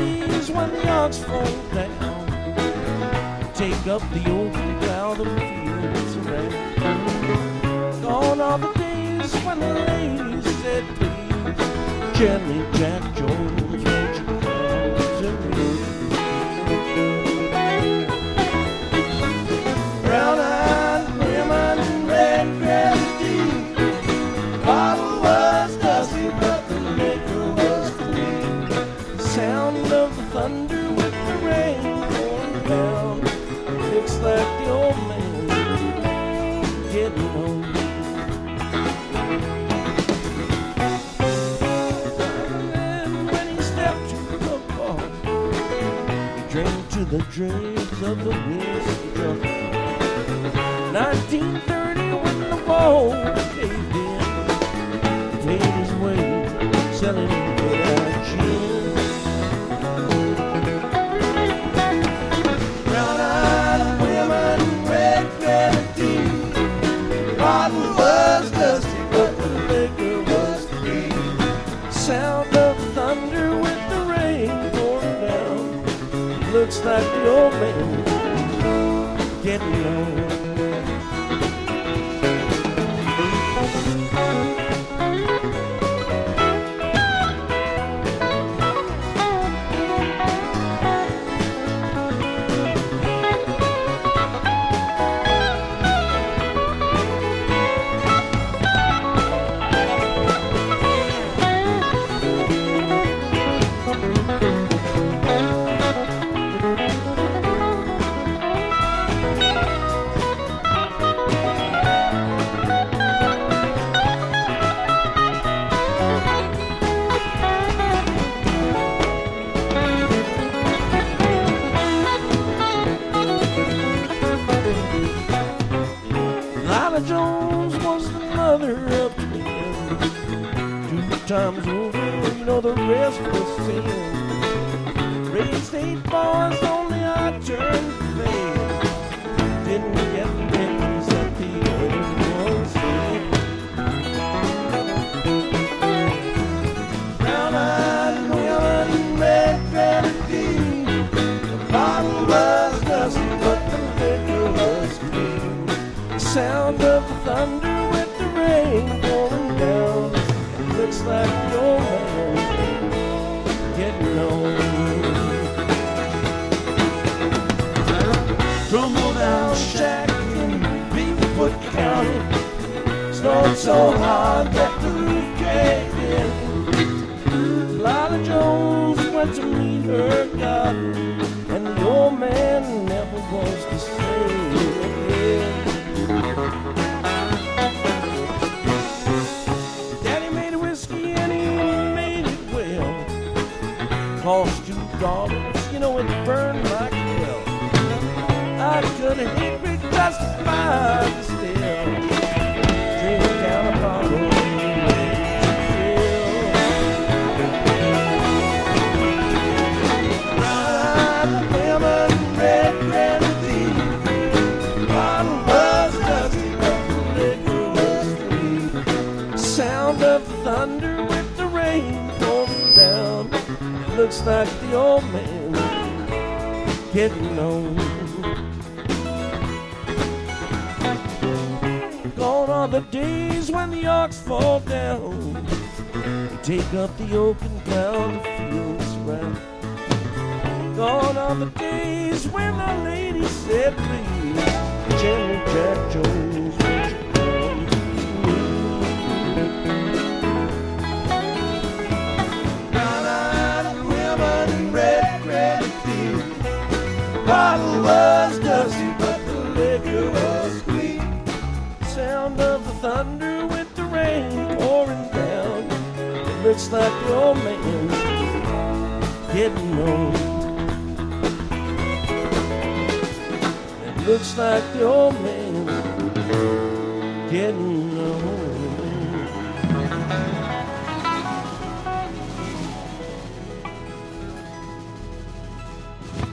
days when the ox fall down, take up the open ground of fields around. Gone are the days when the ladies said, please, gently, Jack Jones, won't you come to me? Brown-eyed women in red grenadine, bottle was dusty, but the liquor was clean. Sound of the thunder with the rain pouring down, looks like the old man getting old. And when he stepped to the bar, he drank to the dregs of the whiskey jar. 1930 when the wall caved in, made his way selling good gin. Brown-eyed women in red grenadine, the bottle was dusty, but the liquor was clean. Sound of thunder with the rain pouring down, looks like the old man getting old. Lila Jones was the mother of twins. 2 times over, you know the rest was sin. Raised 8 boys, only I turned fair. Didn't get the riches that the other ones did. Brown-eyed women in red grenadine, the bottle was dusty, but the liquor was clean. Sound of the thunder with the rain pouring down, it looks like the old man getting old. Tumble down shack in Beaverfoot County, snowed so hard that the roof caved in. Lila Jones went to meet her God, and the old man never was the same again. Daddy made whiskey and he made it well. Cost $2, you know it burned like hell. I couldn't hit me justified to still drink down a bottle. Brown-eyed women in red grenadine, the bottle was dusty, but the liquor was clean. Sound of the thunder with the rain pouring down, looks like the old man getting old. Gone are the days when the ox fall down, they take up the open ground, the fields round. Gone are the days when the lady said, please, gently, Jack Jones, won't you come to me? Brown-eyed women in red grenadine, the bottle was dusty, but the liquor was clean. Sound of the thunder with the rain pouring down, it looks like the old man getting old. It looks like the old man getting old.